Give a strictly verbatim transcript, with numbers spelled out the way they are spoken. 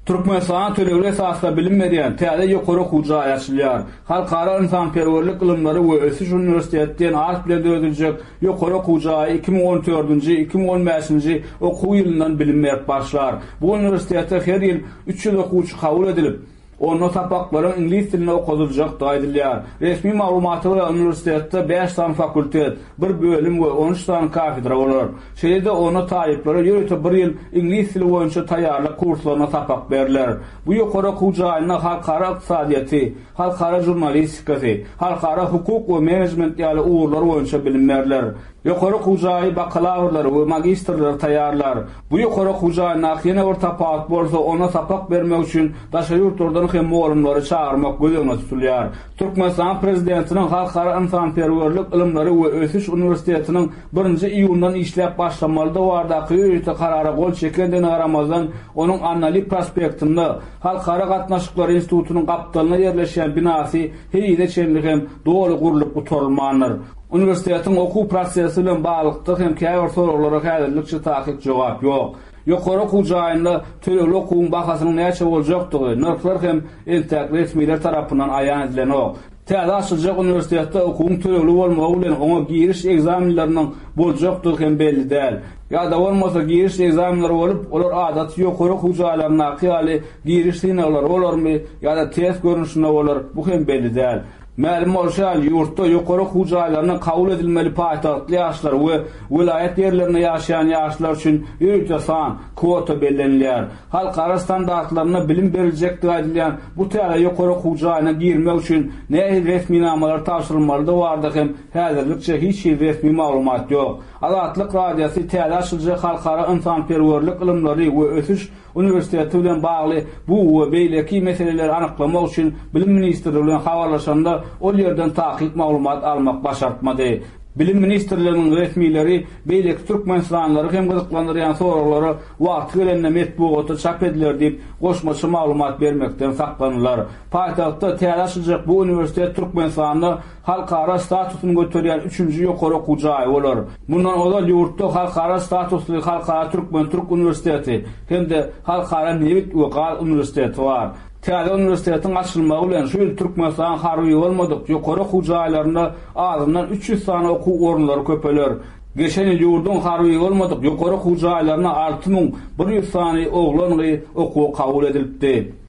Türkmenistan tölegli esasda bilinmediyen täze ýokary huja ýaşylýar. Halkara insanperwerlik ilmleri we Ösüş Üniversitetinden art bilen ödüljek ýokary huja iki ming on dördünji iki ming on beşinji okuw ýylyndan bilinmek başlar. Bu üniversitete her ýyl üç ýyl okuwçy kabul edilip, onun tapakları İngiliz dilinde okudulacak edilýär. Resmi maglumaty bilen üniversitetde beş tane fakultet, bir bölüm ve on üç tane kafedra bolar. Şeýle onu taýyplary ýöretip bir ýyl İngiliz dili boýunça taýýarlyk kurslaryna tapak berler. Bu ýokary hujaýyna halkara ykdysadyýaty, halkara jurnalistikasy, halkara hukuk we menejment ýaly uğurlar boýunça bilinmerler. Ýokary hujaý bakalavrlary we magistrlary taýýarlar. Bu ýokary hujaýyna ýene bir tapak bolsa ona tapak bermek üçin daşa ýurtlardan hem molumlary çağırmak gözüne tutulýar. Türkmenistan prezidentiniň halkara insanperwerlik ilmleri we Ösüş Üniversitetiniň birinji iýundan işläp başlamalyda wardaky ýürüte karara gol çekendine garamazdan onuň analik prospektinde halkara gatnaşyklar institutynyň gapdalyna ýerleşen binasy heýde çenli hem dogry gurulyp uturulmandyr. Üniversitetiň okuw prosesi bilen baglyqda hem käýür soralara häzirlikçe taýyp jogap ýok. Ýokary hujaýynda tölegli okuwyň bahasynyň näçe boljakdygy, narplar hem entek resmiler tarapyndan aýan edilenok. Täze açyljak üniversitetde okuwyň tölegli bolmagy bilen oňa giriş egzaminlerining boljakdygy hem belli däl. Ýa-da bolmasa giriş egzaminleri bolup, olar adaty ýokary hujaýlaryna ýaly giriş synawlary bolarmy, ýa-da test görünüşine bolar, bu hem belli däl. Ma'lum bolşal ýurtda ýokary hujaýlaryna kabul edilmeli paýtagtly ýaşlar we vilayet ýerlerinde ýaşaýan ýaşlar üçin ýürüjde san kwota bellenilýär. Halkara standartlaryna bilim beriljekdi edilýän bu täze ýokary hujaýyna girmek üçin näme resmi namalar taşyrylmaly barda hem häzirlikçe hiç resmi maglumat ýok. Azatlyk radiýasy täze açyljak halkara insanperwerlik ilmleri we Ösüş Üniversiteti bilen bagly bu we beýleki meseleleri anyklamak üçin Bilim Ministrligi bilen habarlaşanda ol ýerden taýyp maglumat almak başartmady. Bilim Ministrliginiň resmileri beýleki türkmenistanlary hem gyzyklandyrýan soraglary wagt gelende metbuatda çap ediler diýip goşmaçy maglumat bermekden saklanýarlar. Paýtagtda täze bu üniversitet Türkmenistanda halkara statusyny göterýän üçünji ýokary hujaý bolar. Bundan olar ýurtda halkara statusly halkara Türkmen Türk Üniversiteti hem-de halkara Nevit we Gal Üniversiteti bar. Täze üniversitetiň açylmagy bilen şu ýyl Türkmenistan harby bolmadyk ýokary hujaýlaryna azyndan üç ýüz sany okuw orunlary köpeler. Geçen ýyl ýurdun harby bolmadyk ýokary hujaýlaryna alty ming bir ýüz sany oglan we okuw kabul edilipdi.